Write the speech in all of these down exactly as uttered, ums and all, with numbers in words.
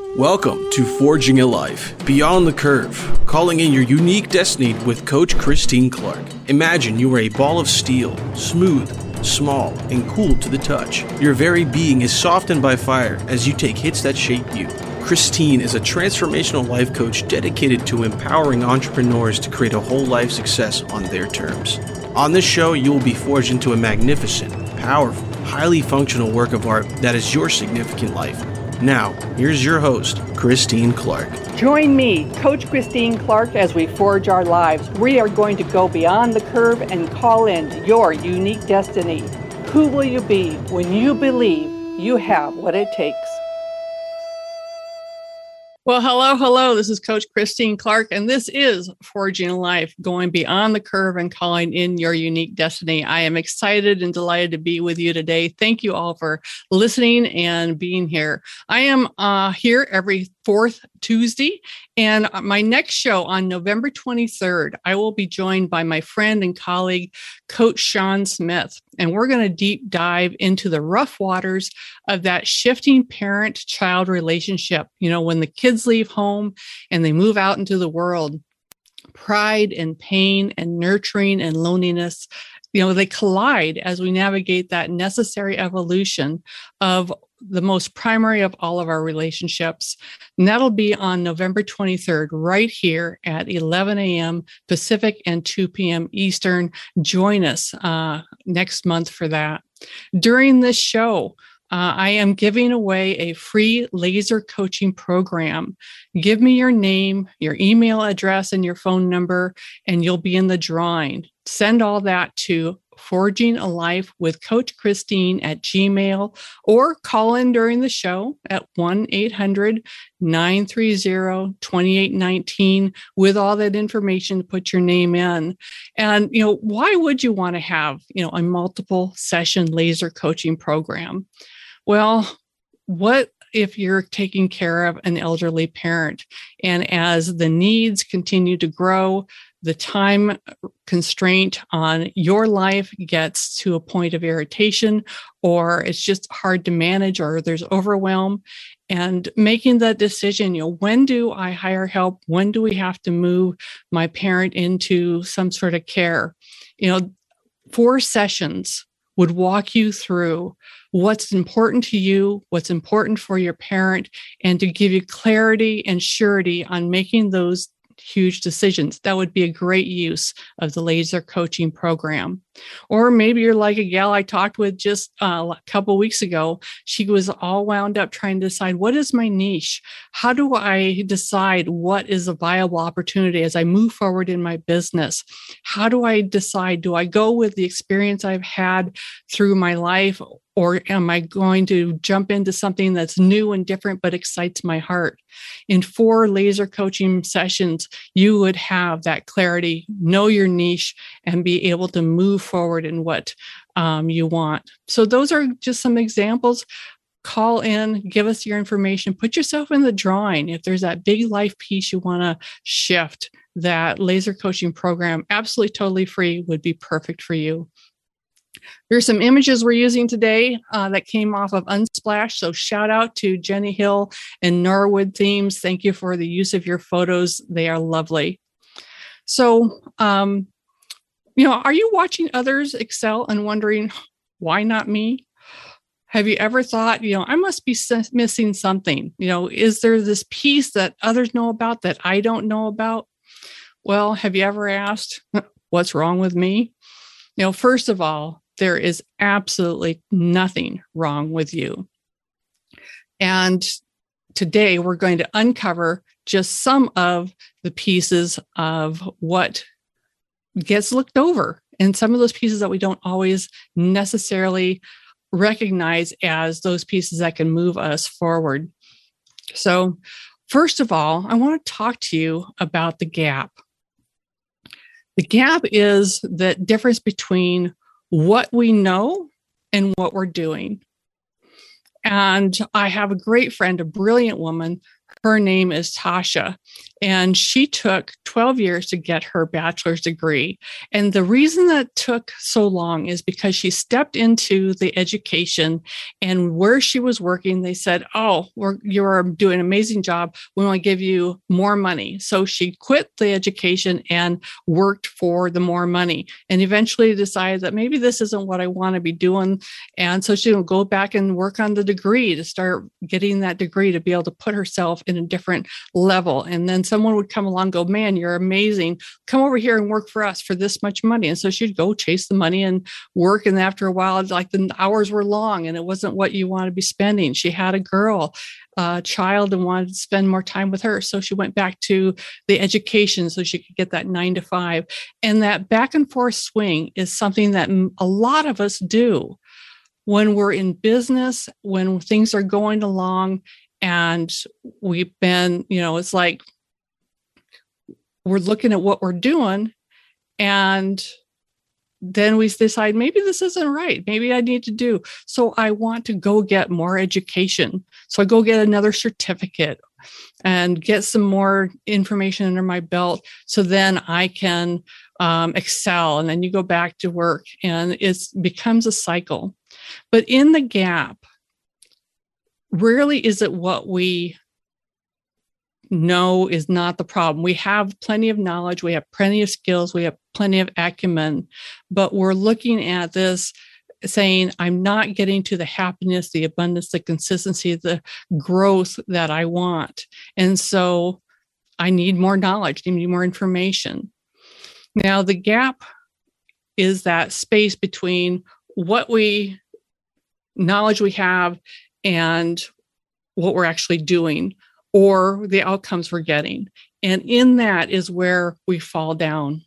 Welcome to Forging a Life Beyond the Curve, calling in your unique destiny with Coach Christine Clark. Imagine you are a ball of steel, smooth, small, and cool to the touch. Your very being is softened by fire as you take hits that shape you. Christine is a transformational life coach dedicated to empowering entrepreneurs to create a whole life success on their terms. On this show, you will be forged into a magnificent, powerful, highly functional work of art that is your significant life. Now, here's your host, Christine Clark. Join me, Coach Christine Clark, as we forge our lives. We are going to go beyond the curve and call in your unique destiny. Who will you be when you believe you have what it takes? Well, hello, hello. This is Coach Christine Clark, and this is Forging a Life, going beyond the curve and calling in your unique destiny. I am excited and delighted to be with you today. Thank you all for listening and being here. I am uh, here every fourth Tuesday, and my next show on November twenty-third, I will be joined by my friend and colleague, Coach Sean Smith, and we're going to deep dive into the rough waters of that shifting parent-child relationship. You know, when the kids leave home and they move out into the world, pride and pain and nurturing and loneliness, you know, they collide as we navigate that necessary evolution of the most primary of all of our relationships. And that'll be on November twenty-third, right here at eleven a.m. Pacific and two p.m. Eastern. Join us uh, next month for that. During this show, Uh, I am giving away a free laser coaching program. Give me your name, your email address, and your phone number, and you'll be in the drawing. Send all that to Forging a Life with Coach Christine at Gmail, or call in during the show at one eight hundred nine three zero two eight one nine with all that information to put your name in. And, you know, why would you want to have, you know, a multiple session laser coaching program? Well, what if you're taking care of an elderly parent, and as the needs continue to grow, the time constraint on your life gets to a point of irritation, or it's just hard to manage, or there's overwhelm, and making that decision, you know, when do I hire help? When do we have to move my parent into some sort of care? You know, four sessions would walk you through what's important to you, what's important for your parent, and to give you clarity and surety on making those huge decisions. That would be a great use of the laser coaching program. Or maybe you're like a gal I talked with just uh, a couple of weeks ago. She was all wound up trying to decide, what is my niche? How do I decide what is a viable opportunity as I move forward in my business? How do I decide, do I go with the experience I've had through my life, or am I going to jump into something that's new and different but excites my heart? In four laser coaching sessions, you would have that clarity, know your niche, and be able to move forward in what um, you want. So those are just some examples. Call in, give us your information, put yourself in the drawing. If there's that big life piece you want to shift, that laser coaching program, absolutely totally free, would be perfect for you. Here's some images we're using today uh, that came off of Unsplash. So shout out to Jenny Hill and Norwood Themes. Thank you for the use of your photos. They are lovely. So, um, you know, are you watching others excel and wondering, why not me? Have you ever thought, you know, I must be missing something? You know, is there this piece that others know about that I don't know about? Well, have you ever asked, what's wrong with me? You know, first of all, there is absolutely nothing wrong with you. And today we're going to uncover just some of the pieces of what gets looked over, and some of those pieces that we don't always necessarily recognize as those pieces that can move us forward. So first of all, I want to talk to you about the gap. The gap is the difference between what we know and what we're doing. And I have a great friend, a brilliant woman. Her name is Tasha, and she took twelve years to get her bachelor's degree. And the reason that took so long is because she stepped into the education, and where she was working, they said, oh, we're, you're doing an amazing job. We want to give you more money. So she quit the education and worked for the more money, and eventually decided that maybe this isn't what I want to be doing. And so she would go back and work on the degree to start getting that degree to be able to put herself in a different level. And then someone would come along and go, man, you're amazing. Come over here and work for us for this much money. And so she'd go chase the money and work. And after a while, like the hours were long and it wasn't what you want to be spending. She had a girl, a child, and wanted to spend more time with her. So she went back to the education so she could get that nine to five. And that back and forth swing is something that a lot of us do when we're in business, when things are going along. And we've been, you know, it's like we're looking at what we're doing, and then we decide maybe this isn't right. Maybe I need to do. So I want to go get more education. So I go get another certificate and get some more information under my belt. So then I can um, excel. And then you go back to work, and it becomes a cycle. But in the gap, rarely is it what we know is not the problem. We have plenty of knowledge, we have plenty of skills, we have plenty of acumen, but we're looking at this saying, I'm not getting to the happiness, the abundance, the consistency, the growth that I want. And so I need more knowledge, I need more information. Now, the gap is that space between what we knowledge we have and what we're actually doing, or the outcomes we're getting. And in that is where we fall down.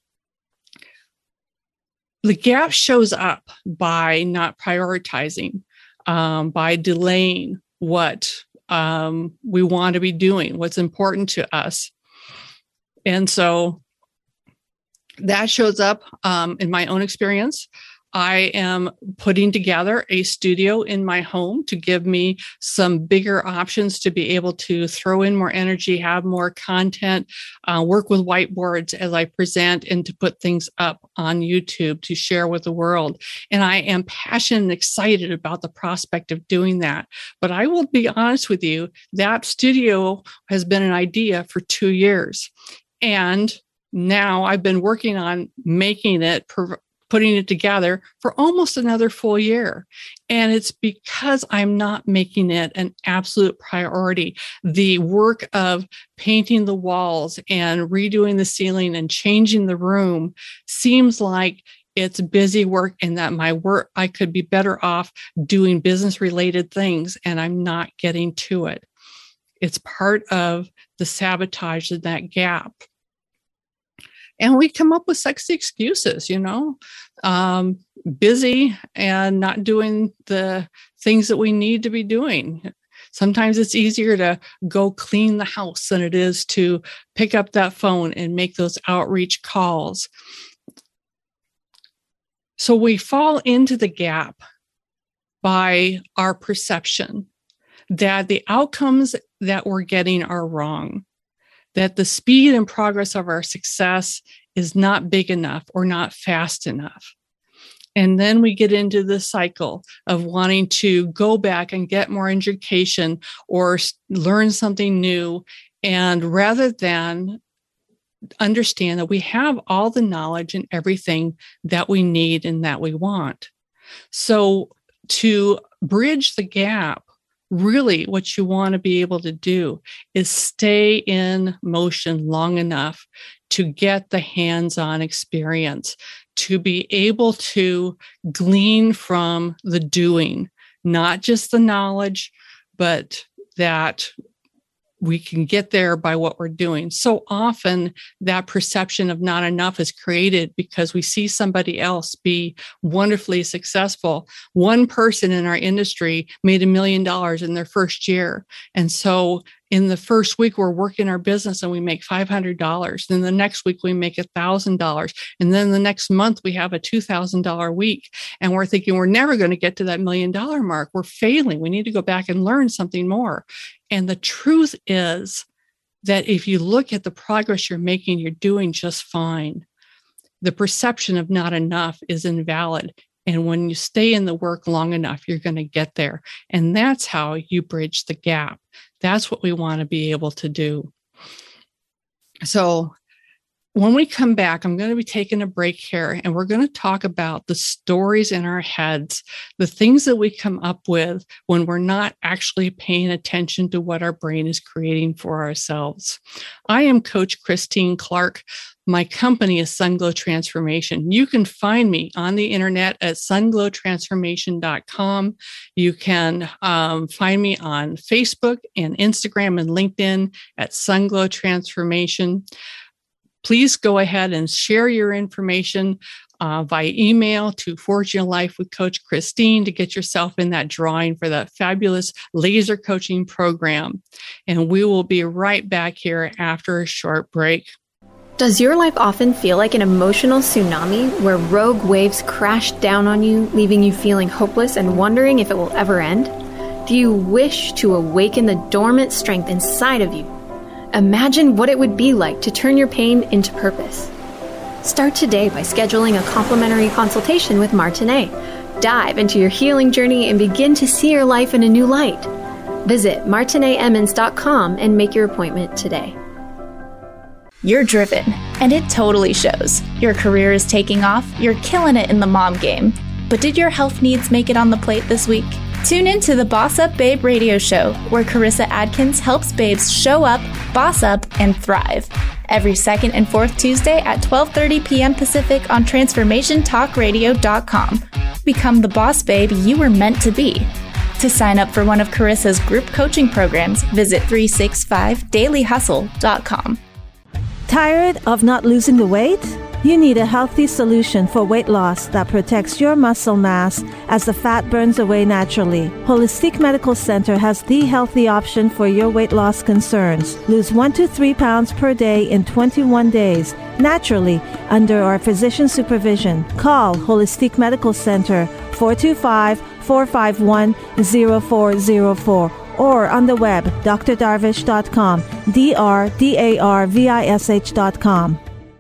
The gap shows up by not prioritizing, um, by delaying what um, we want to be doing, what's important to us. And so that shows up um, in my own experience. I am putting together a studio in my home to give me some bigger options to be able to throw in more energy, have more content, uh, work with whiteboards as I present, and to put things up on YouTube to share with the world. And I am passionate and excited about the prospect of doing that. But I will be honest with you, that studio has been an idea for two years. And now I've been working on making it per- putting it together for almost another full year. And it's because I'm not making it an absolute priority. The work of painting the walls and redoing the ceiling and changing the room seems like it's busy work, and that my work, I could be better off doing business related things, and I'm not getting to it. It's part of the sabotage of that gap. And we come up with sexy excuses, you know, um, busy and not doing the things that we need to be doing. Sometimes it's easier to go clean the house than it is to pick up that phone and make those outreach calls. So we fall into the gap by our perception that the outcomes that we're getting are wrong, that the speed and progress of our success is not big enough or not fast enough. And then we get into the cycle of wanting to go back and get more education or learn something new. And rather than understand that we have all the knowledge and everything that we need and that we want. So to bridge the gap, really what you want to be able to do is stay in motion long enough to get the hands-on experience, to be able to glean from the doing, not just the knowledge, but that we can get there by what we're doing. So often that perception of not enough is created because we see somebody else be wonderfully successful. One person in our industry made a million dollars in their first year. And so In the first week, we're working our business and we make five hundred dollars. Then the next week, we make one thousand dollars. And then the next month, we have a two thousand dollars week. And we're thinking we're never going to get to that million dollar mark. We're failing. We need to go back and learn something more. And the truth is that if you look at the progress you're making, you're doing just fine. The perception of not enough is invalid. And when you stay in the work long enough, you're going to get there. And that's how you bridge the gap. That's what we want to be able to do. So when we come back, I'm going to be taking a break here, and we're going to talk about the stories in our heads, the things that we come up with when we're not actually paying attention to what our brain is creating for ourselves. I am Coach Christine Clark. My company is Sunglow Transformation. You can find me on the internet at sunglow transformation dot com. You can um, find me on Facebook and Instagram and LinkedIn at Sunglow Transformation. Please go ahead and share your information uh, via email to Forging a Life with Coach Christine to get yourself in that drawing for that fabulous laser coaching program. And we will be right back here after a short break. Does your life often feel like an emotional tsunami where rogue waves crash down on you, leaving you feeling hopeless and wondering if it will ever end? Do you wish to awaken the dormant strength inside of you? Imagine what it would be like to turn your pain into purpose. Start today by scheduling a complimentary consultation with Martinet. Dive into your healing journey and begin to see your life in a new light. Visit martinet emmons dot com and make your appointment today. You're driven, and it totally shows. Your career is taking off, you're killing it in the mom game. But did your health needs make it on the plate this week? Tune in to the Boss Up Babe radio show, where Carissa Adkins helps babes show up, boss up, and thrive. Every second and fourth Tuesday at twelve thirty p.m. Pacific on transformation talk radio dot com. Become the boss babe you were meant to be. To sign up for one of Carissa's group coaching programs, visit three sixty-five daily hustle dot com. Tired of not losing the weight? You need a healthy solution for weight loss that protects your muscle mass as the fat burns away naturally. Holistic Medical Center has the healthy option for your weight loss concerns. Lose one to three pounds per day in twenty-one days, naturally, under our physician supervision. Call Holistic Medical Center four two five, four five one, zero four zero four or on the web, d r darvish dot com, D R D A R V I S H dot com.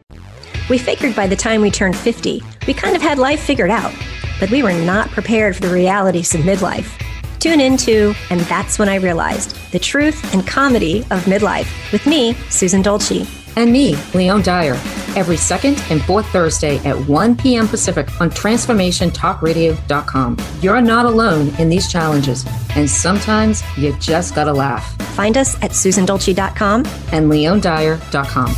We figured by the time we turned fifty, we kind of had life figured out, but we were not prepared for the realities of midlife. Tune into And That's When I Realized, the truth and comedy of midlife, with me, Susan Dolce. And me, Leon Dyer, every second and fourth Thursday at one p.m. Pacific on transformation talk radio dot com. You're not alone in these challenges, and sometimes you just gotta laugh. Find us at susan dolce dot com and leon dyer dot com.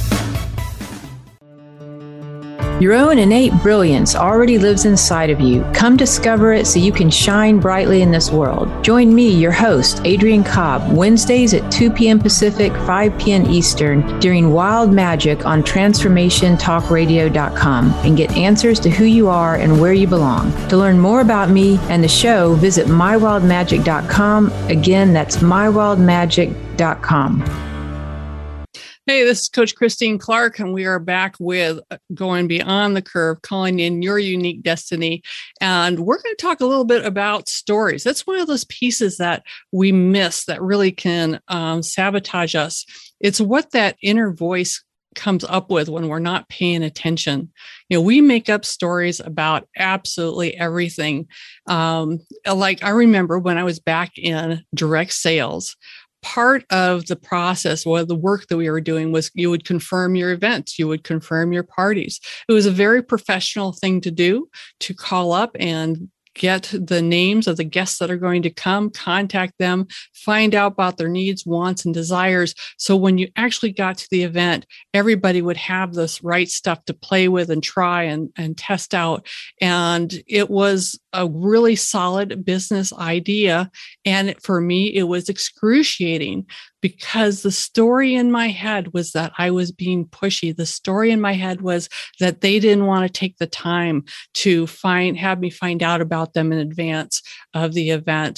Your own innate brilliance already lives inside of you. Come discover it so you can shine brightly in this world. Join me, your host, Adrienne Cobb, Wednesdays at two p.m. Pacific, five p.m. Eastern, during Wild Magic on transformation talk radio dot com, and get answers to who you are and where you belong. To learn more about me and the show, visit my wild magic dot com. Again, that's my wild magic dot com. Hey, this is Coach Christine Clark, and we are back with Going Beyond the Curve, calling in your unique destiny. And we're going to talk a little bit about stories. That's one of those pieces that we miss that really can um, sabotage us. It's what that inner voice comes up with when we're not paying attention. You know, we make up stories about absolutely everything. Um, like I remember when I was back in direct sales, part of the process, or the work that we were doing, was you would confirm your events, you would confirm your parties. It was a very professional thing to do, to call up and get the names of the guests that are going to come, contact them, find out about their needs, wants, and desires. So when you actually got to the event, everybody would have this right stuff to play with and try and, and test out. And it was a really solid business idea. And for me, it was excruciating, because the story in my head was that I was being pushy. The story in my head was that they didn't want to take the time to find, have me find out about them in advance of the event.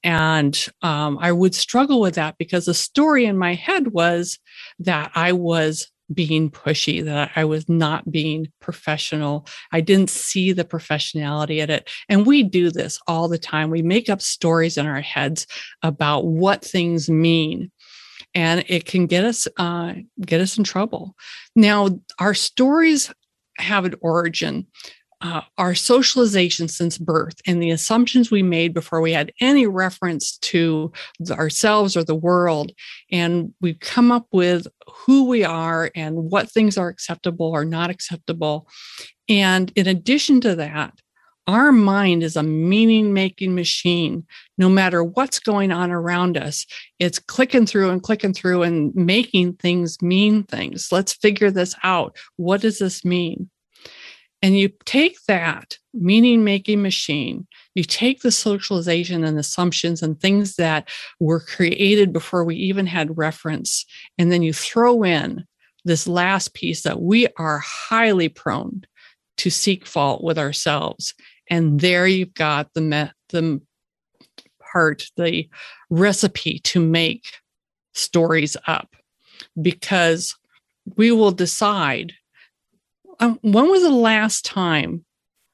And um, I would struggle with that because the story in my head was that I was being pushy, that I was not being professional. I didn't see the professionality in it. And we do this all the time. We make up stories in our heads about what things mean. And it can get us uh, get us in trouble. Now, our stories have an origin. Uh, our socialization since birth and the assumptions we made before we had any reference to the, ourselves or the world. And we've come up with who we are and what things are acceptable or not acceptable. And in addition to that, our mind is a meaning-making machine. No matter what's going on around us, it's clicking through and clicking through and making things mean things. Let's figure this out. What does this mean? And you take that meaning-making machine, you take the socialization and assumptions and things that were created before we even had reference, and then you throw in this last piece that we are highly prone to seek fault with ourselves. And there you've got the, me- the part, the recipe to make stories up, because we will decide, Um, when was the last time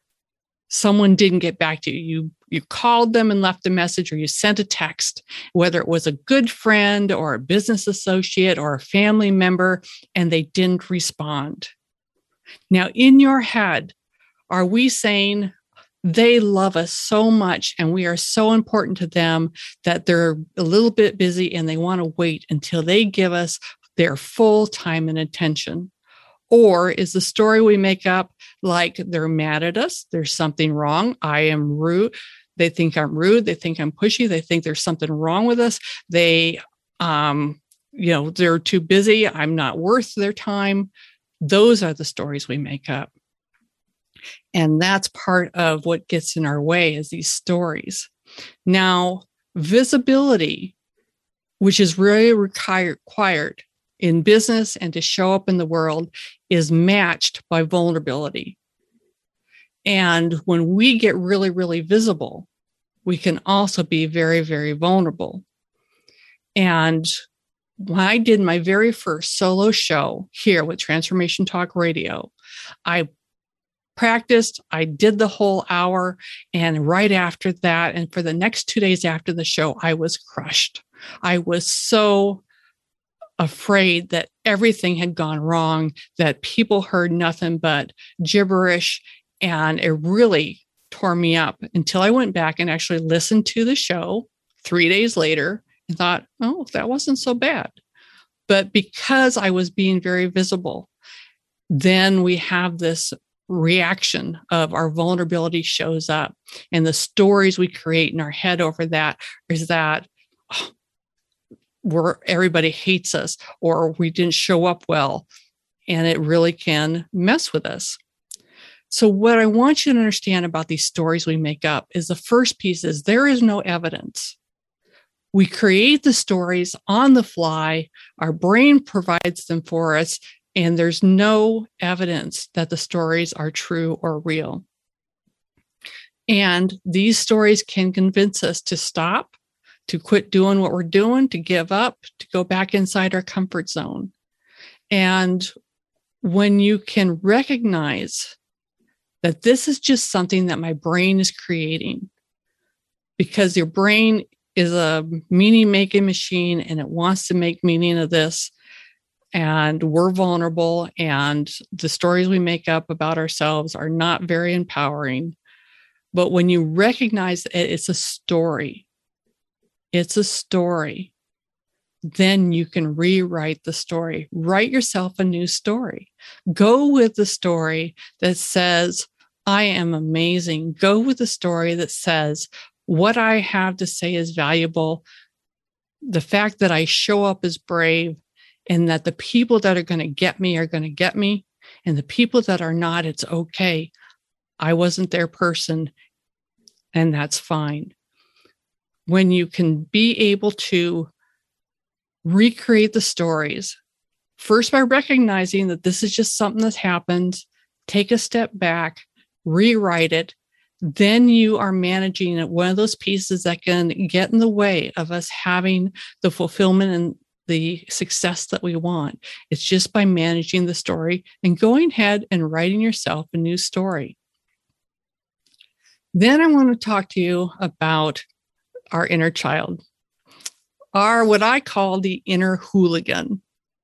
someone didn't get back to you? You you called them and left a message, or you sent a text, whether it was a good friend or a business associate or a family member, and they didn't respond. Now, in your head, are we saying they love us so much and we are so important to them that they're a little bit busy and they want to wait until they give us their full time and attention? Or is the story we make up like they're mad at us, there's something wrong, I am rude, they think I'm rude, they think I'm pushy, they think there's something wrong with us, they, um, you know, they're too busy, I'm not worth their time. Those are the stories we make up. And that's part of what gets in our way, is these stories. Now, visibility, which is really required in business and to show up in the world, is matched by vulnerability. And when we get really, really visible, we can also be very, very vulnerable. And when I did my very first solo show here with Transformation Talk Radio, I practiced, I did the whole hour, and right after that, and for the next two days after the show, I was crushed. I was so afraid that everything had gone wrong, that people heard nothing but gibberish, and it really tore me up until I went back and actually listened to the show three days later and thought, oh, that wasn't so bad. But because I was being very visible, then we have this reaction of our vulnerability shows up, and the stories we create in our head over that is that, oh, where everybody hates us, or we didn't show up well, and it really can mess with us. So what I want you to understand about these stories we make up is the first piece is there is no evidence. We create the stories on the fly. Our brain provides them for us, and there's no evidence that the stories are true or real. And these stories can convince us to stop, to quit doing what we're doing, to give up, to go back inside our comfort zone. And when you can recognize that this is just something that my brain is creating, because your brain is a meaning-making machine and it wants to make meaning of this, and we're vulnerable, and the stories we make up about ourselves are not very empowering. But when you recognize that it's a story, it's a story, then you can rewrite the story. Write yourself a new story. Go with the story that says, I am amazing. Go with the story that says, what I have to say is valuable. The fact that I show up is brave, and that the people that are going to get me are going to get me. And the people that are not, it's okay. I wasn't their person, and that's fine. When you can be able to recreate the stories, first by recognizing that this is just something that happened, take a step back, rewrite it, then you are managing one of those pieces that can get in the way of us having the fulfillment and the success that we want. It's just by managing the story and going ahead and writing yourself a new story. Then I want to talk to you about our inner child, our what I call the inner hooligan.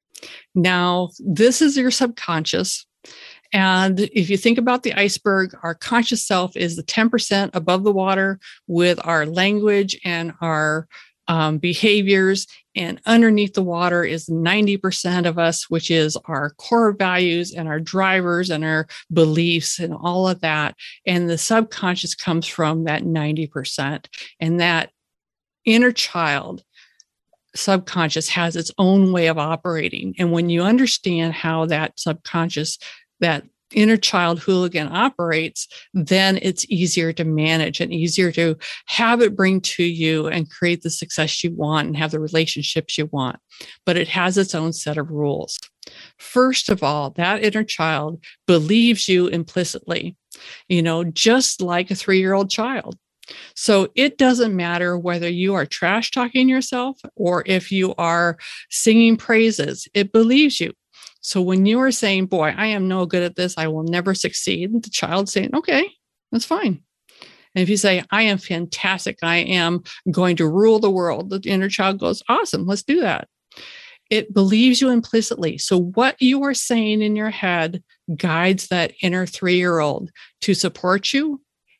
Now, this is your subconscious. And if you think about the iceberg, our conscious self is the ten percent above the water with our language and our um, behaviors. And underneath the water is ninety percent of us, which is our core values and our drivers and our beliefs and all of that. And the subconscious comes from that ninety percent. And that inner child subconscious has its own way of operating. And when you understand how that subconscious, that inner child hooligan operates, then it's easier to manage and easier to have it bring to you and create the success you want and have the relationships you want. But it has its own set of rules. First of all, that inner child believes you implicitly, you know, just like a three-year-old child. So it doesn't matter whether you are trash talking yourself or if you are singing praises, it believes you. So when you are saying, boy, I am no good at this, I will never succeed, the child's saying, okay, that's fine. And if you say, I am fantastic, I am going to rule the world, the inner child goes, awesome, let's do that. It believes you implicitly. So what you are saying in your head guides that inner three-year-old to support you.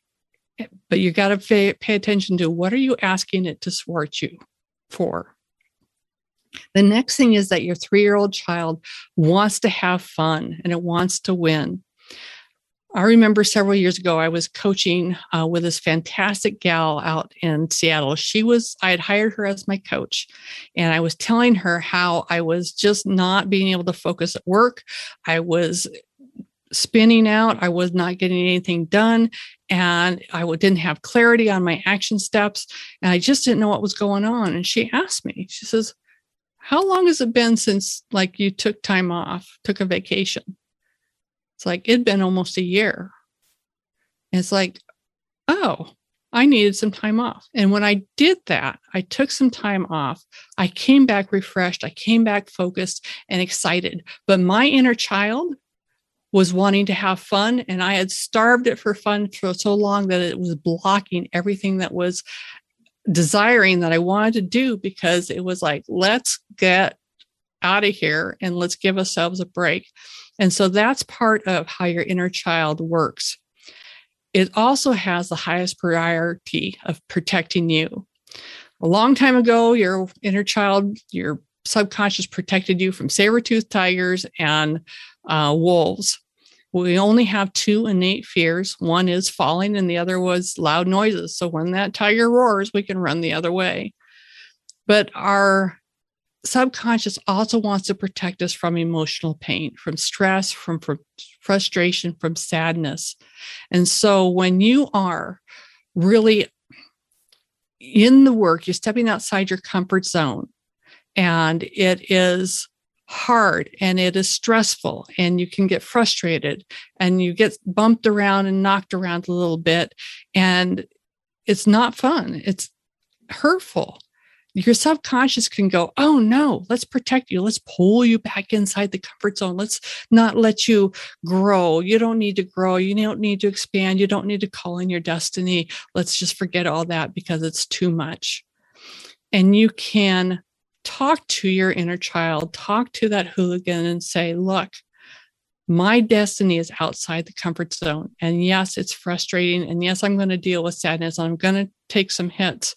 But you got to pay, pay attention to what are you asking it to support you for? The next thing is that your three-year-old child wants to have fun and it wants to win. I remember several years ago, I was coaching uh, with this fantastic gal out in Seattle. She was, I had hired her as my coach, and I was telling her how I was just not being able to focus at work. I was spinning out. I was not getting anything done, and I didn't have clarity on my action steps, and I just didn't know what was going on. And she asked me, she says, how long has it been since like you took time off, took a vacation? It's like, it'd been almost a year. And it's like, oh, I needed some time off. And when I did that, I took some time off. I came back refreshed. I came back focused and excited. But my inner child was wanting to have fun, and I had starved it for fun for so long that it was blocking everything that was desiring that I wanted to do, because it was like, let's get out of here and let's give ourselves a break. And so that's part of how your inner child works. It also has the highest priority of protecting you. A long time ago, your inner child, your subconscious protected you from saber-toothed tigers and uh, wolves. We only have two innate fears. One is falling and the other was loud noises. So when that tiger roars, we can run the other way. But our subconscious also wants to protect us from emotional pain, from stress, from, from frustration, from sadness. And so when you are really in the work, you're stepping outside your comfort zone, and it is hard and it is stressful and you can get frustrated and you get bumped around and knocked around a little bit, and it's not fun. It's hurtful. Your subconscious can go, oh no, let's protect you. Let's pull you back inside the comfort zone. Let's not let you grow. You don't need to grow. You don't need to expand. You don't need to call in your destiny. Let's just forget all that because it's too much. And you can talk to your inner child, talk to that hooligan and say, look, my destiny is outside the comfort zone. And yes, it's frustrating. And yes, I'm going to deal with sadness. I'm going to take some hits,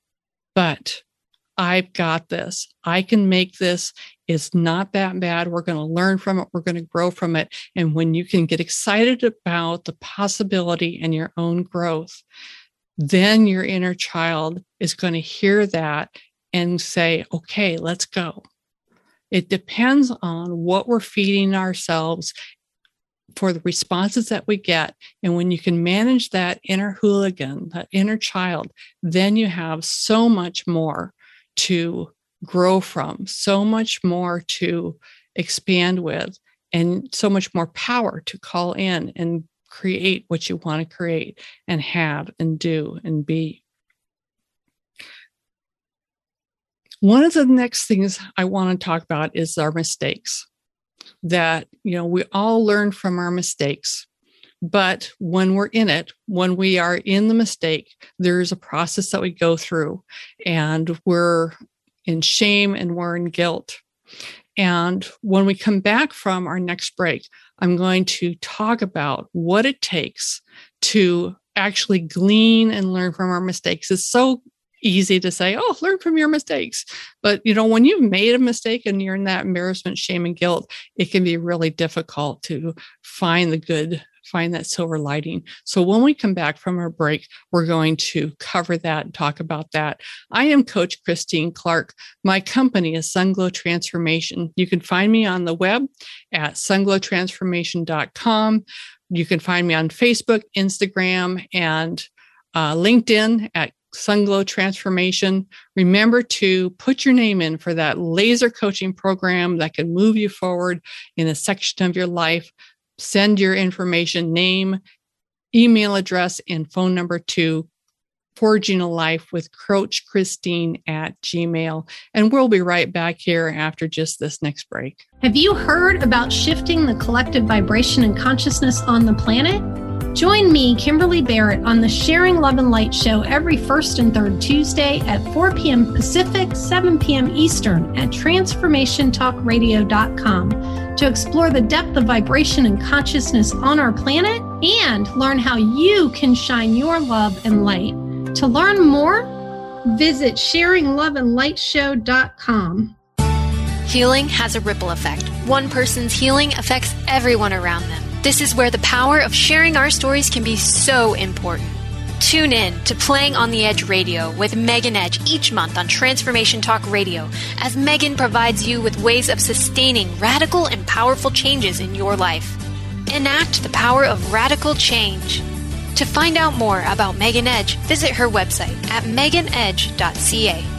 but I've got this. I can make this. It's not that bad. We're going to learn from it. We're going to grow from it. And when you can get excited about the possibility and your own growth, then your inner child is going to hear that and say, okay, let's go. It depends on what we're feeding ourselves for the responses that we get. And when you can manage that inner hooligan, that inner child, then you have so much more to grow from, so much more to expand with, and so much more power to call in and create what you want to create and have and do and be. One of the next things I want to talk about is our mistakes. That, you know, we all learn from our mistakes. But when we're in it, when we are in the mistake, there's a process that we go through, and we're in shame and we're in guilt. And when we come back from our next break, I'm going to talk about what it takes to actually glean and learn from our mistakes. It's so easy to say, oh, learn from your mistakes. But, you know, when you've made a mistake and you're in that embarrassment, shame, and guilt, it can be really difficult to find the good, find that silver lining. So when we come back from our break, we're going to cover that and talk about that. I am Coach Christine Clark. My company is Sunglow Transformation. You can find me on the web at sunglow transformation dot com. You can find me on Facebook, Instagram, and uh, LinkedIn at Sunglow Transformation. Remember to put your name in for that laser coaching program that can move you forward in a section of your life. Send your information, name, email address, and phone number to Forging a Life with Coach Christine at Gmail. And we'll be right back here after just this next break. Have you heard about shifting the collective vibration and consciousness on the planet? Join me, Kimberly Barrett, on the Sharing Love and Light show every first and third Tuesday at four p.m. Pacific, seven p.m. Eastern at transformation talk radio dot com to explore the depth of vibration and consciousness on our planet and learn how you can shine your love and light. To learn more, visit sharing love and light show dot com. Healing has a ripple effect. One person's healing affects everyone around them. This is where the power of sharing our stories can be so important. Tune in to Playing on the Edge Radio with Megan Edge each month on Transformation Talk Radio, as Megan provides you with ways of sustaining radical and powerful changes in your life. Enact the power of radical change. To find out more about Megan Edge, visit her website at megan edge dot c a.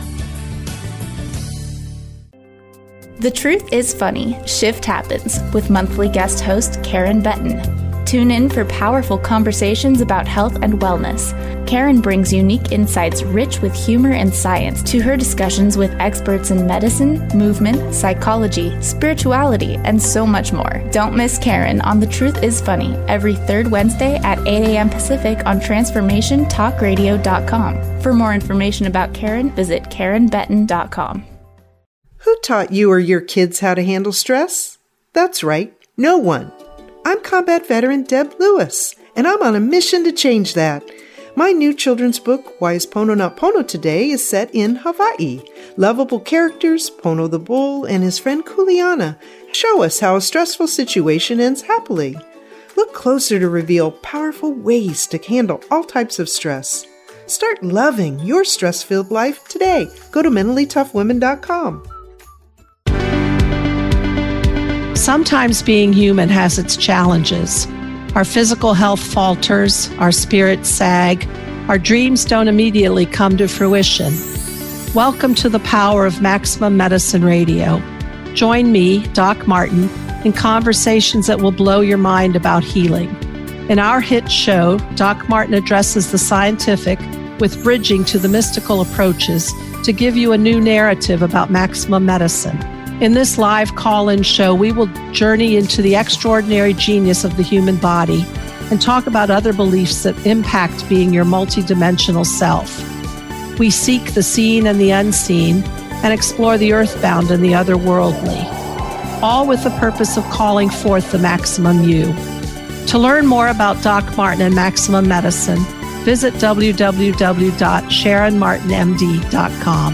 The Truth is Funny, Shift Happens with monthly guest host Karen Benton. Tune in for powerful conversations about health and wellness. Karen brings unique insights rich with humor and science to her discussions with experts in medicine, movement, psychology, spirituality, and so much more. Don't miss Karen on The Truth is Funny every third Wednesday at eight a.m. Pacific on transformation talk radio dot com. For more information about Karen, visit karen benton dot com. Who taught you or your kids how to handle stress? That's right, no one. I'm combat veteran Deb Lewis, and I'm on a mission to change that. My new children's book, Why is Pono Not Pono Today, is set in Hawaii. Lovable characters, Pono the bull and his friend Kuleana, show us how a stressful situation ends happily. Look closer to reveal powerful ways to handle all types of stress. Start loving your stress-filled life today. Go to mentally tough women dot com. Sometimes being human has its challenges. Our physical health falters, our spirits sag, our dreams don't immediately come to fruition. Welcome to the power of Maximum Medicine Radio. Join me, Doc Martin, in conversations that will blow your mind about healing. In our hit show, Doc Martin addresses the scientific with bridging to the mystical approaches to give you a new narrative about maximum medicine. In this live call-in show, we will journey into the extraordinary genius of the human body and talk about other beliefs that impact being your multidimensional self. We seek the seen and the unseen and explore the earthbound and the otherworldly, all with the purpose of calling forth the maximum you. To learn more about Doc Martin and Maximum Medicine, visit w w w dot sharon martin m d dot com.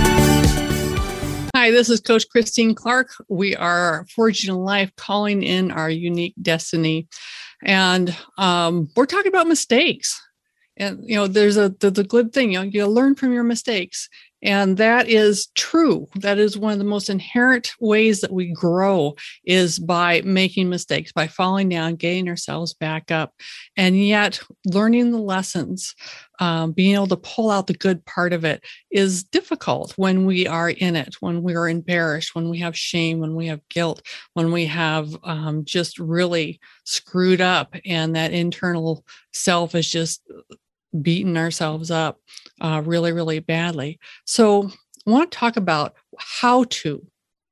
Hi, this is Coach Christine Clark. We are Forging a Life, calling in our unique destiny. And um, we're talking about mistakes. And, you know, there's a, there's a good thing, you know, you learn from your mistakes. And that is true. That is one of the most inherent ways that we grow, is by making mistakes, by falling down, getting ourselves back up. And yet learning the lessons, um, being able to pull out the good part of it is difficult when we are in it, when we are embarrassed, when we have shame, when we have guilt, when we have um, just really screwed up and that internal self is just beating ourselves up uh, really, really badly. So I want to talk about how to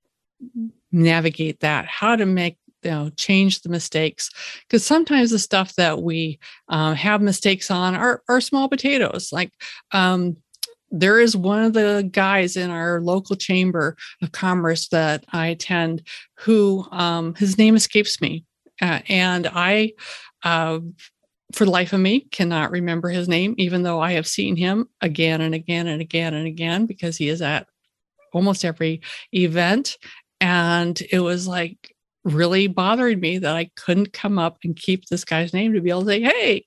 navigate that, how to make, you know, change the mistakes. Because sometimes the stuff that we uh, have mistakes on are, are small potatoes. Like um, there is one of the guys in our local chamber of commerce that I attend who um, his name escapes me. Uh, and I, uh, for the life of me, cannot remember his name, even though I have seen him again and again and again and again, because he is at almost every event. And it was like really bothering me that I couldn't come up and keep this guy's name to be able to say, hey.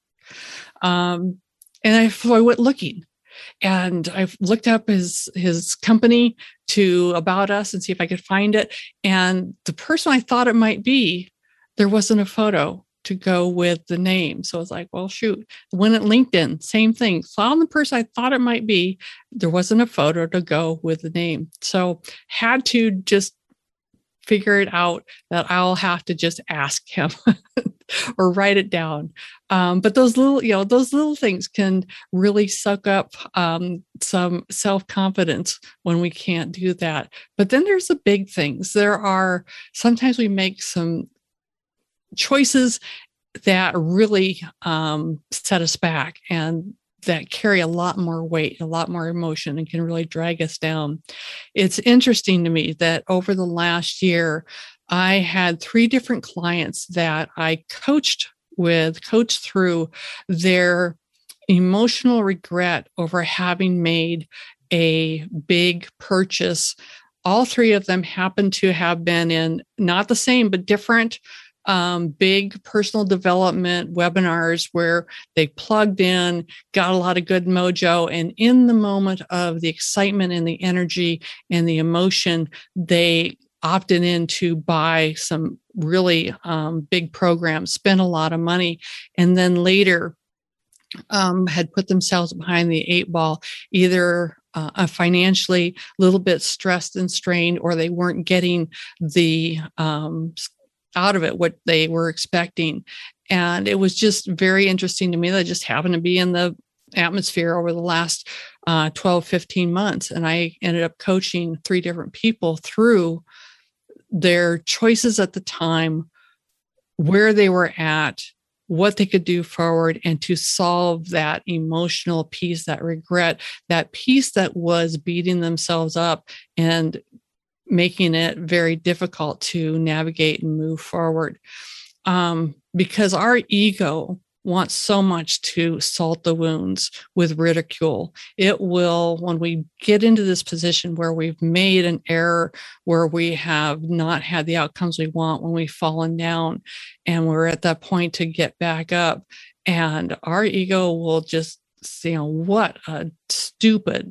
Um, and I, so I went looking. And I've looked up his his company to About Us and see if I could find it. And the person I thought it might be, there wasn't a photo to go with the name. So I was like, well, shoot. When at LinkedIn, same thing. Found the person I thought it might be. There wasn't a photo to go with the name. So had to just figure it out that I'll have to just ask him or write it down. Um, but those little, you know, those little things can really suck up um, some self-confidence when we can't do that. But then there's the big things. There are, sometimes we make some choices that really um, set us back and that carry a lot more weight, a lot more emotion, and can really drag us down. It's interesting to me that over the last year, I had three different clients that I coached with, coached through their emotional regret over having made a big purchase. All three of them happened to have been in not the same, but different Um, big personal development webinars where they plugged in, got a lot of good mojo, and in the moment of the excitement and the energy and the emotion, they opted in to buy some really um, big programs, spent a lot of money, and then later um, had put themselves behind the eight ball, either uh, financially a little bit stressed and strained, or they weren't getting the um, out of it what they were expecting. And it was just very interesting to me that just happened to be in the atmosphere over the last uh, twelve, fifteen months. And I ended up coaching three different people through their choices at the time, where they were at, what they could do forward, and to solve that emotional piece, that regret, that piece that was beating themselves up and making it very difficult to navigate and move forward. Um, because our ego wants so much to salt the wounds with ridicule. It will, when we get into this position where we've made an error, where we have not had the outcomes we want, when we've fallen down and we're at that point to get back up, and our ego will just, you know, what a stupid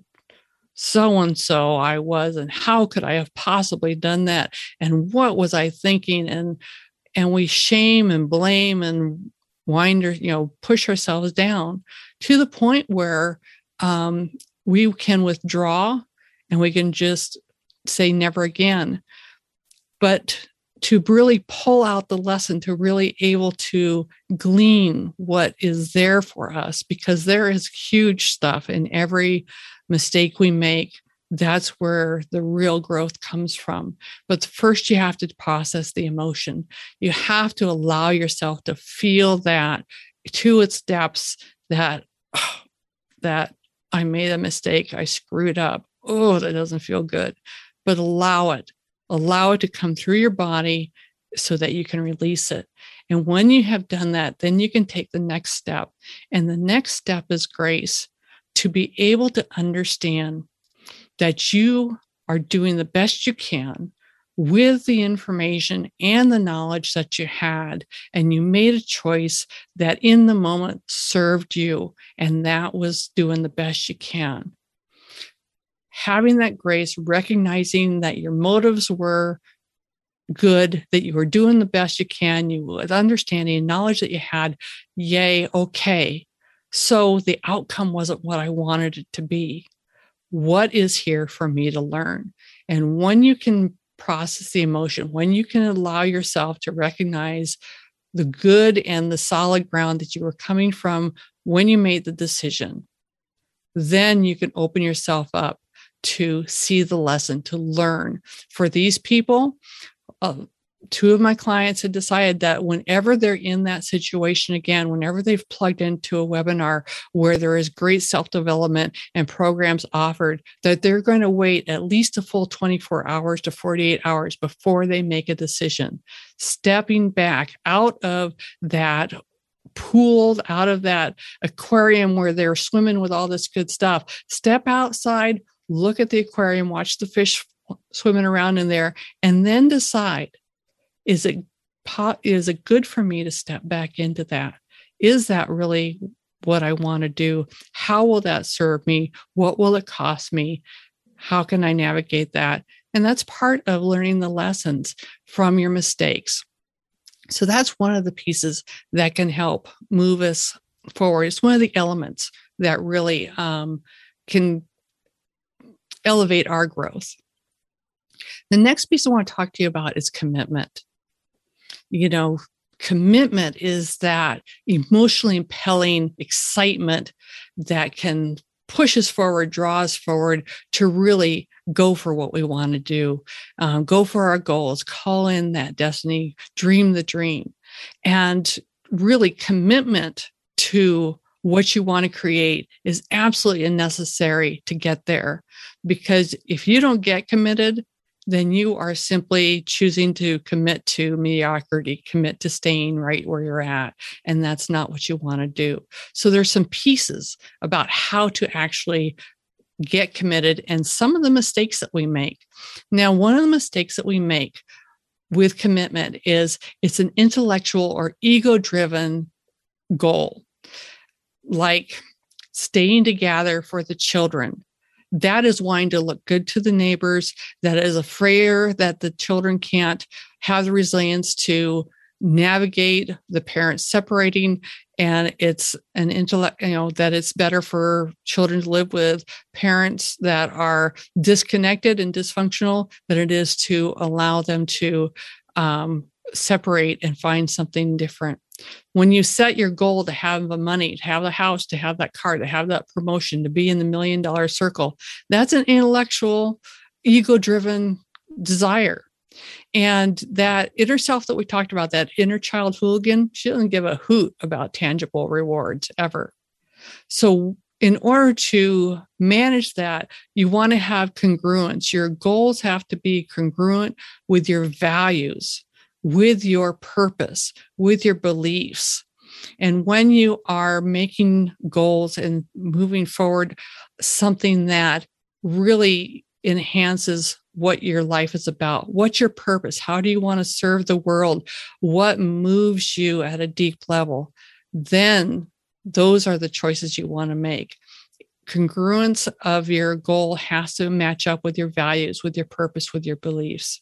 so-and-so I was, and how could I have possibly done that? And what was I thinking? And, and we shame and blame and wind, you know, push ourselves down to the point where um, we can withdraw and we can just say never again. But to really pull out the lesson, to really able to glean what is there for us, because there is huge stuff in every mistake we make. That's where the real growth comes from. But first, you have to process the emotion. You have to allow yourself to feel that to its depths, that, oh, that I made a mistake, I screwed up. Oh, that doesn't feel good. But allow it. Allow it to come through your body so that you can release it. And when you have done that, then you can take the next step. And the next step is grace, to be able to understand that you are doing the best you can with the information and the knowledge that you had, and you made a choice that in the moment served you, and that was doing the best you can. having that grace, recognizing that your motives were good, that you were doing the best you can, you with understanding and knowledge that you had, yay, okay. So the outcome wasn't what I wanted it to be. What is here for me to learn? And when you can process the emotion, when you can allow yourself to recognize the good and the solid ground that you were coming from when you made the decision, then you can open yourself up to see the lesson, to learn. For these people, uh, two of my clients had decided that whenever they're in that situation again, whenever they've plugged into a webinar where there is great self-development and programs offered, that they're going to wait at least a full twenty-four hours to forty-eight hours before they make a decision. Stepping back out of that pooled, out of that aquarium where they're swimming with all this good stuff, step outside, look at the aquarium, watch the fish swimming around in there, and then decide, is it is it good for me to step back into that? Is that really what I want to do? How will that serve me? What will it cost me? How can I navigate that? And that's part of learning the lessons from your mistakes. So that's one of the pieces that can help move us forward. It's one of the elements that really um, can elevate our growth. The next piece I want to talk to you about is commitment. You know, commitment is that emotionally impelling excitement that can push us forward, draw us forward to really go for what we want to do, um, go for our goals, call in that destiny, dream the dream. And really commitment to what you want to create is absolutely necessary to get there. Because if you don't get committed, then you are simply choosing to commit to mediocrity, commit to staying right where you're at. And that's not what you want to do. So there's some pieces about how to actually get committed and some of the mistakes that we make. Now, one of the mistakes that we make with commitment is it's an intellectual or ego-driven goal, like staying together for the children. That is wanting to look good to the neighbors. That is afraid that the children can't have the resilience to navigate the parents separating. And it's an intellect, you know, that it's better for children to live with parents that are disconnected and dysfunctional than it is to allow them to um, separate and find something different. When you set your goal to have the money, to have the house, to have that car, to have that promotion, to be in the million dollar circle, that's an intellectual, ego-driven desire. And that inner self that we talked about, that inner child hooligan, she doesn't give a hoot about tangible rewards ever. So in order to manage that, you want to have congruence. Your goals have to be congruent with your values, with your purpose, with your beliefs. And when you are making goals and moving forward, something that really enhances what your life is about, what's your purpose? How do you want to serve the world? What moves you at a deep level? Then those are the choices you want to make. Congruence of your goal has to match up with your values, with your purpose, with your beliefs.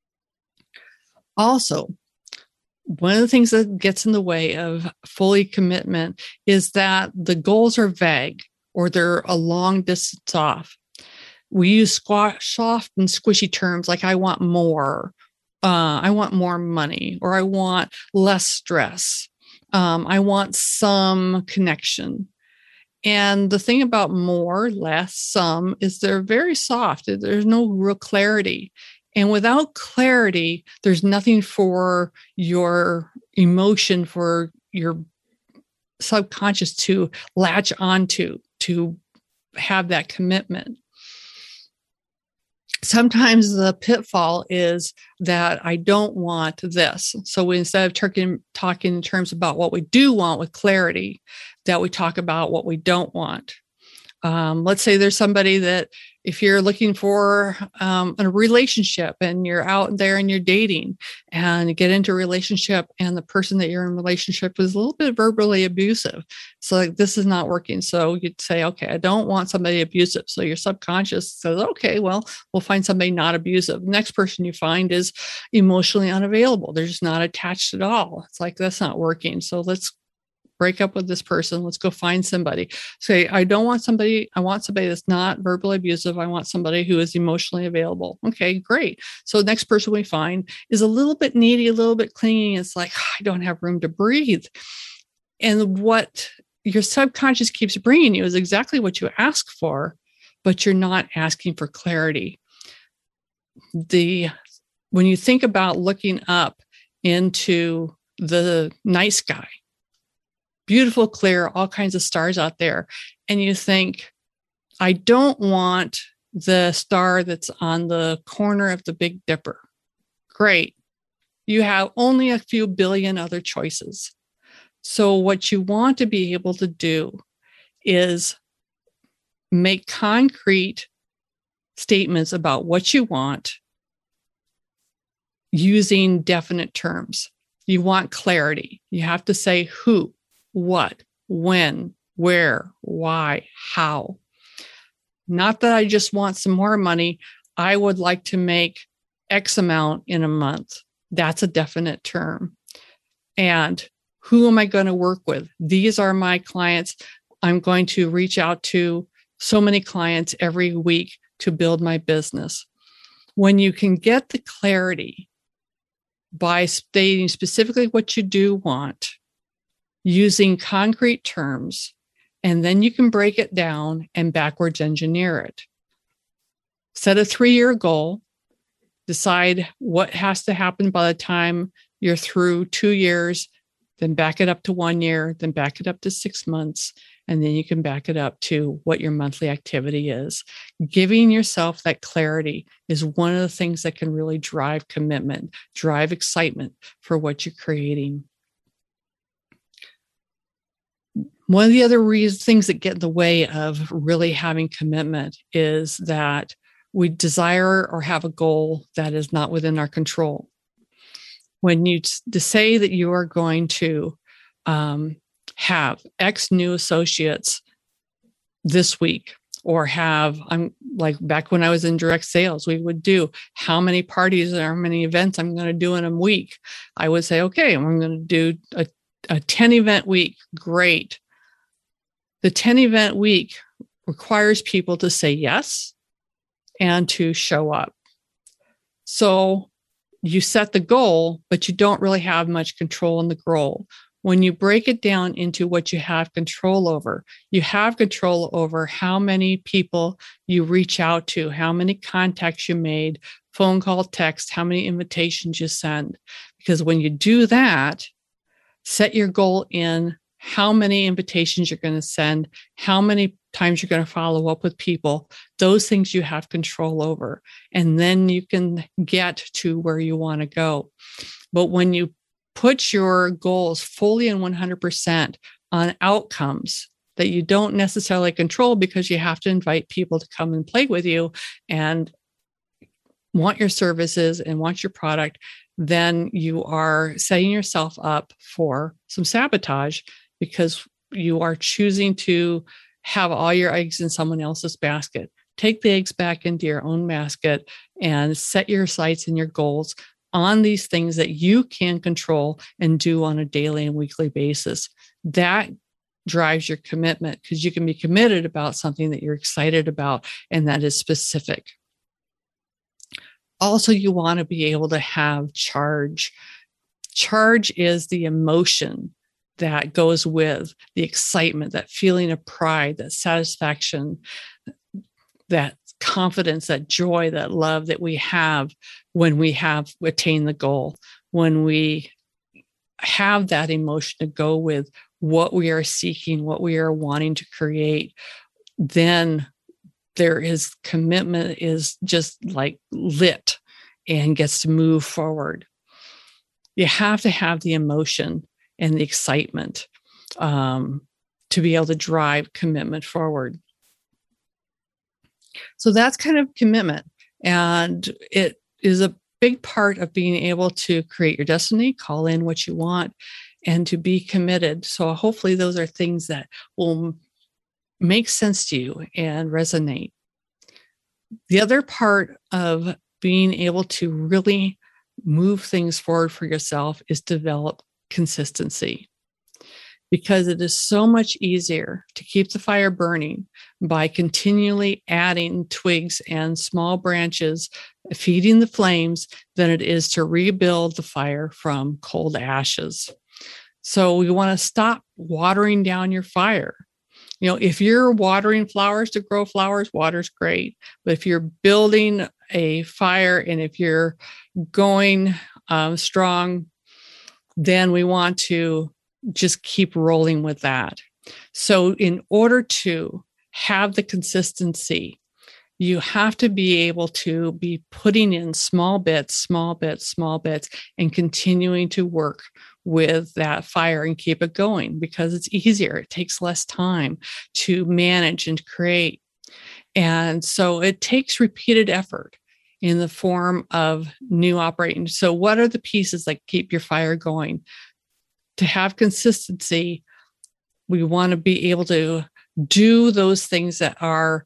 Also, one of the things that gets in the way of fully commitment is that the goals are vague or they're a long distance off. We use squash, soft and squishy terms like I want more, uh, I want more money, or I want less stress. Um, I want some connection. And the thing about more, less, some is they're very soft. There's no real clarity. And without clarity, there's nothing for your emotion, for your subconscious to latch onto, to have that commitment. Sometimes the pitfall is that I don't want this. So we, instead of talking, talking in terms about what we do want with clarity, that we talk about what we don't want. Um, let's say there's somebody that If you're looking for um, a relationship and you're out there and you're dating and you get into a relationship and the person that you're in a relationship is a little bit verbally abusive. So like, this is not working. So you'd say, okay, I don't want somebody abusive. So your subconscious says, okay, well, we'll find somebody not abusive. The next person you find is emotionally unavailable. They're just not attached at all. It's like, that's not working. So let's break up with this person. Let's go find somebody. Say, I don't want somebody, I want somebody that's not verbally abusive. I want somebody who is emotionally available. Okay, great. So the next person we find is a little bit needy, a little bit clingy. It's like, I don't have room to breathe. And what your subconscious keeps bringing you is exactly what you ask for, but you're not asking for clarity. The, when you think about looking up into the night sky, beautiful, clear, all kinds of stars out there. And you think, I don't want the star that's on the corner of the Big Dipper. Great. You have only a few billion other choices. So what you want to be able to do is make concrete statements about what you want using definite terms. You want clarity. You have to say who, what, when, where, why, how. Not that I just want some more money. I would like to make X amount in a month. That's a definite term. And who am I going to work with? These are my clients. I'm going to reach out to so many clients every week to build my business. When you can get the clarity by stating specifically what you do want, using concrete terms, and then you can break it down and backwards engineer it. Set a three-year goal. Decide what has to happen by the time you're through two years, then back it up to one year, then back it up to six months, and then you can back it up to what your monthly activity is. Giving yourself that clarity is one of the things that can really drive commitment, drive excitement for what you're creating. One of the other reasons, things that get in the way of really having commitment is that we desire or have a goal that is not within our control. When you t- to say that you are going to um, have X new associates this week, or have, I'm like back when I was in direct sales, we would do how many parties or how many events I'm going to do in a week. I would say, okay, I'm going to do a, a ten event week. Great. The ten event week requires people to say yes and to show up. So you set the goal, but you don't really have much control in the goal. When you break it down into what you have control over, you have control over how many people you reach out to, how many contacts you made, phone call, text, how many invitations you send. Because when you do that, set your goal in how many invitations you're going to send, how many times you're going to follow up with people. Those things you have control over. And then you can get to where you want to go. But when you put your goals fully and one hundred percent on outcomes that you don't necessarily control, because you have to invite people to come and play with you and want your services and want your product, then you are setting yourself up for some sabotage, because you are choosing to have all your eggs in someone else's basket. Take the eggs back into your own basket and set your sights and your goals on these things that you can control and do on a daily and weekly basis. That drives your commitment, because you can be committed about something that you're excited about and that is specific. Also, you want to be able to have charge. Charge is the emotion that goes with the excitement, that feeling of pride, that satisfaction, that confidence, that joy, that love that we have when we have attained the goal, when we have that emotion to go with what we are seeking, what we are wanting to create, then there is commitment is just like lit and gets to move forward. You have to have the emotion and the excitement um, to be able to drive commitment forward. So that's kind of commitment. And it is a big part of being able to create your destiny, call in what you want, and to be committed. So hopefully those are things that will make sense to you and resonate. The other part of being able to really move things forward for yourself is develop consistency, because it is so much easier to keep the fire burning by continually adding twigs and small branches, feeding the flames, than it is to rebuild the fire from cold ashes. So we want to stop watering down your fire. You know, if you're watering flowers to grow flowers, water's great. But if you're building a fire and if you're going um, strong, then we want to just keep rolling with that. So in order to have the consistency, you have to be able to be putting in small bits, small bits, small bits, and continuing to work with that fire and keep it going, because it's easier. It takes less time to manage and create. And so it takes repeated effort in the form of new operating. So what are the pieces that keep your fire going? To have consistency, we want to be able to do those things that are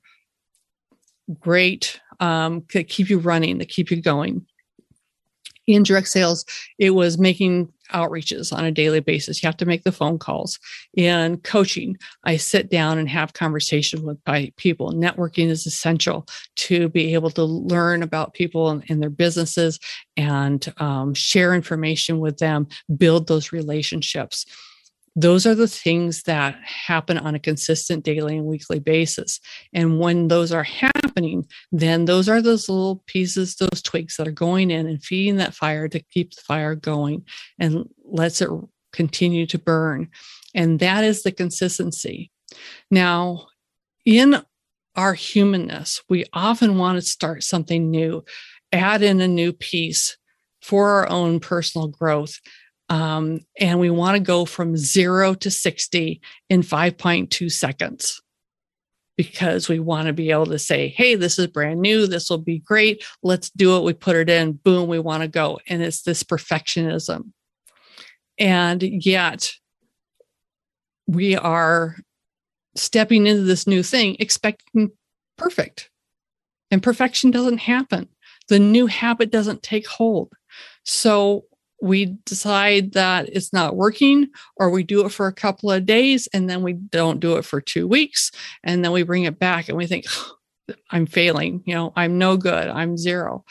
great, um, that keep you running, that keep you going. In direct sales, it was making outreaches on a daily basis. You have to make the phone calls. In coaching, I sit down and have conversations with people. Networking is essential to be able to learn about people and, and their businesses and um, share information with them, build those relationships. Those are the things that happen on a consistent daily and weekly basis. And when those are happening, then those are those little pieces, those twigs that are going in and feeding that fire to keep the fire going and lets it continue to burn. And that is the consistency. Now, in our humanness, we often want to start something new, add in a new piece for our own personal growth. Um, and we want to go from zero to sixty in five point two seconds, because we want to be able to say, hey, this is brand new. This will be great. Let's do it. We put it in, boom, we want to go. And it's this perfectionism. And yet we are stepping into this new thing, expecting perfect. And perfection doesn't happen. The new habit doesn't take hold. So we decide that it's not working, or we do it for a couple of days and then we don't do it for two weeks. And then we bring it back and we think, oh, I'm failing, you know, I'm no good, I'm zero.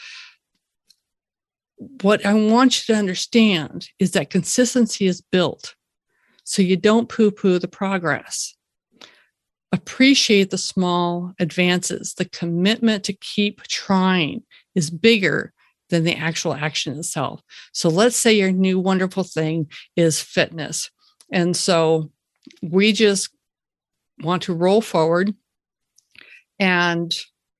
What I want you to understand is that consistency is built. So you don't poo-poo the progress. Appreciate the small advances. The commitment to keep trying is bigger than the actual action itself. So let's say your new wonderful thing is fitness. And so we just want to roll forward and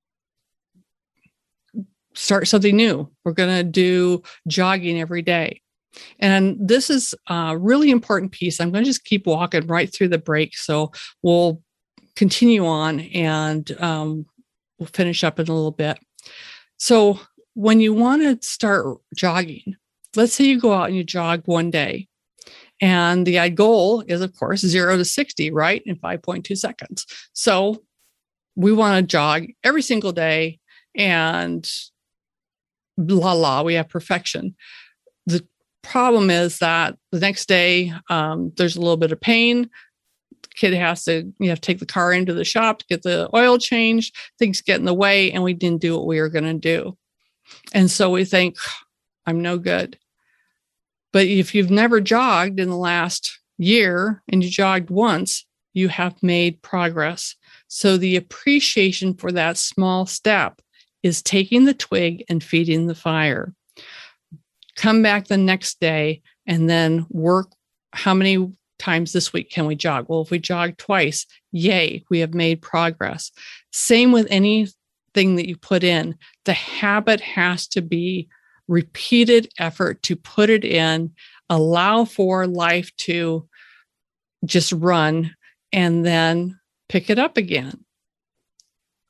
start something new. We're going to do jogging every day. And this is a really important piece. I'm going to just keep walking right through the break. So we'll continue on and um, we'll finish up in a little bit. So when you want to start jogging, let's say you go out and you jog one day, and the goal is, of course, zero to sixty, right? In five point two seconds. So we want to jog every single day and la la, we have perfection. The problem is that the next day um, there's a little bit of pain. The kid has to, you have to take the car into the shop to get the oil changed. Things get in the way, and we didn't do what we were going to do. And so we think, I'm no good. But if you've never jogged in the last year and you jogged once, you have made progress. So the appreciation for that small step is taking the twig and feeding the fire. Come back the next day and then work. How many times this week can we jog? Well, if we jog twice, yay, we have made progress. Same with any thing that you put in. The habit has to be repeated effort to put it in, allow for life to just run, and then pick it up again.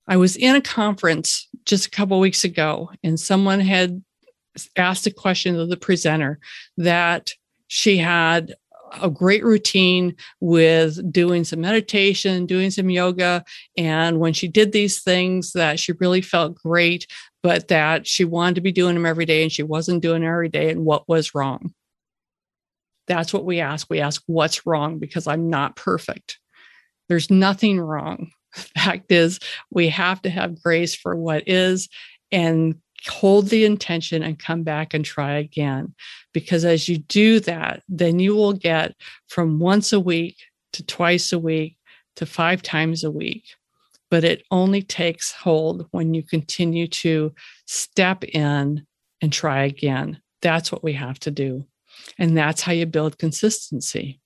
I was in a conference just a couple of weeks ago, and someone had asked a question of the presenter that she had a great routine with doing some meditation, doing some yoga. And when she did these things, that she really felt great, but that she wanted to be doing them every day and she wasn't doing them every day. And what was wrong? That's what we ask. We ask, what's wrong? Because I'm not perfect. There's nothing wrong. The fact is, we have to have grace for what is and hold the intention and come back and try again. Because as you do that, then you will get from once a week to twice a week to five times a week. But it only takes hold when you continue to step in and try again. That's what we have to do. And that's how you build consistency.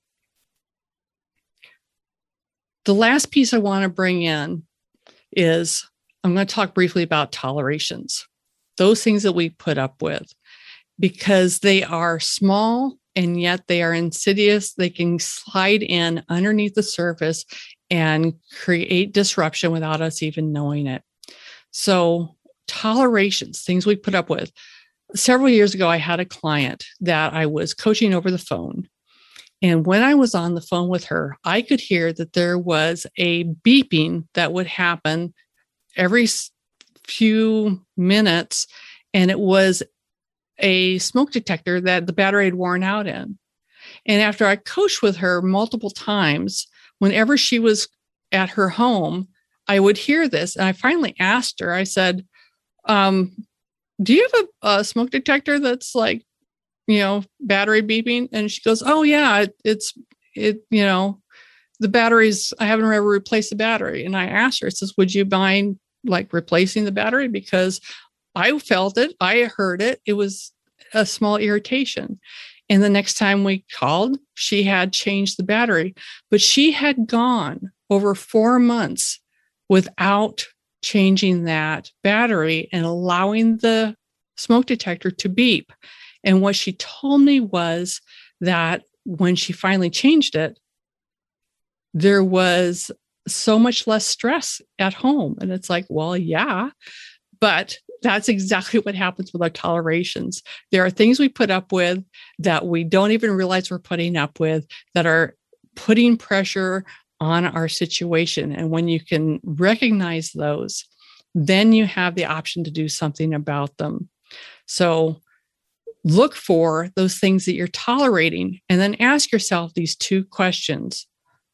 The last piece I want to bring in is I'm going to talk briefly about tolerations. Those things that we put up with, because they are small and yet they are insidious. They can slide in underneath the surface and create disruption without us even knowing it. So tolerations, things we put up with. Several years ago, I had a client that I was coaching over the phone. And when I was on the phone with her, I could hear that there was a beeping that would happen every few minutes, and it was a smoke detector that the battery had worn out in. And after I coached with her multiple times, whenever she was at her home, I would hear this. And I finally asked her, I said, um, do you have a, a smoke detector that's like, you know, battery beeping? And she goes, oh yeah, it, it's, it, you know, the batteries, I haven't ever replaced the battery. And I asked her, I says, would you mind like replacing the battery? Because I felt it, I heard it. It was a small irritation. And the next time we called, she had changed the battery, but she had gone over four months without changing that battery and allowing the smoke detector to beep. And what she told me was that when she finally changed it, there was so much less stress at home. And it's like, well, yeah, but that's exactly what happens with our tolerations. There are things we put up with that we don't even realize we're putting up with that are putting pressure on our situation. And when you can recognize those, then you have the option to do something about them. So look for those things that you're tolerating and then ask yourself these two questions.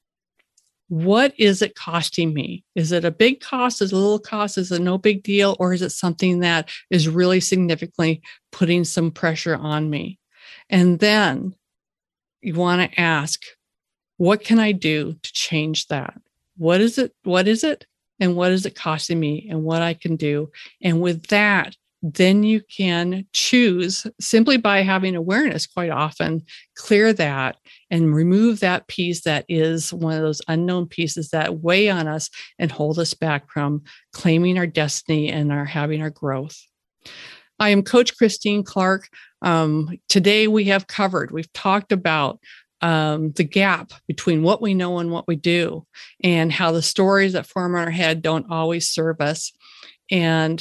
What is it costing me? Is it a big cost? Is it a little cost? Is it no big deal? Or is it something that is really significantly putting some pressure on me? And then you want to ask, what can I do to change that? What is it? What is it? And what is it costing me? And what I can do? And with that, then you can choose simply by having awareness quite often, clear that and remove that piece that is one of those unknown pieces that weigh on us and hold us back from claiming our destiny and our having our growth. I am Coach Christine Clark. Um, today we have covered, we've talked about um, the gap between what we know and what we do, and how the stories that form in our head don't always serve us, and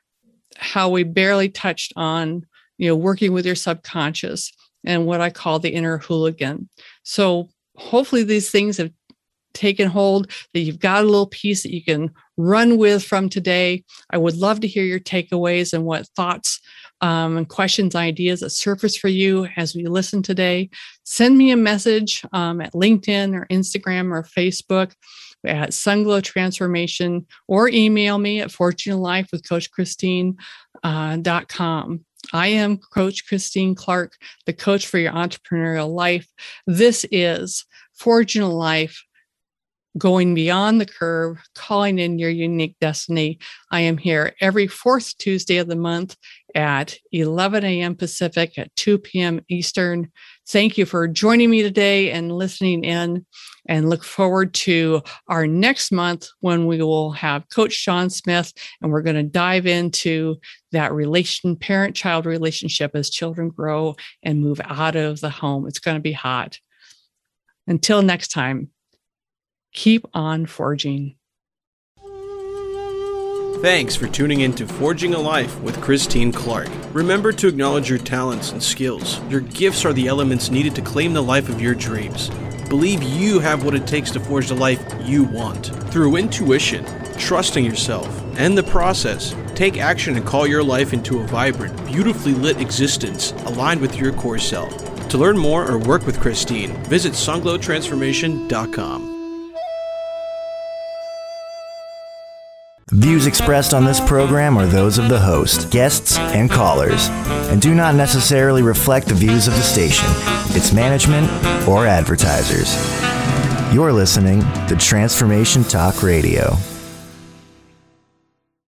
how we barely touched on, you know, working with your subconscious and what I call the inner hooligan. So hopefully these things have taken hold, that you've got a little piece that you can run with from today. I would love to hear your takeaways and what thoughts um, and questions, ideas that surface for you as we listen today. Send me a message um, at LinkedIn or Instagram or Facebook at Sunglow Transformation, or email me at forging a life with coach christine dot com. I am Coach Christine Clark, the coach for your entrepreneurial life. This is Forging a Life, going beyond the curve, calling in your unique destiny. I am here every fourth Tuesday of the month at eleven a.m. Pacific, at two p.m. Eastern. Thank you for joining me today and listening in, and look forward to our next month when we will have Coach Sean Smith, and we're going to dive into that relation, parent-child relationship as children grow and move out of the home. It's going to be hot. Until next time, keep on forging. Thanks for tuning in to Forging a Life with Christine Clark. Remember to acknowledge your talents and skills. Your gifts are the elements needed to claim the life of your dreams. Believe you have what it takes to forge the life you want. Through intuition, trusting yourself, and the process, take action and call your life into a vibrant, beautifully lit existence aligned with your core self. To learn more or work with Christine, visit sunglow transformation dot com. The views expressed on this program are those of the host, guests, and callers, and do not necessarily reflect the views of the station, its management, or advertisers. You're listening to Transformation Talk Radio.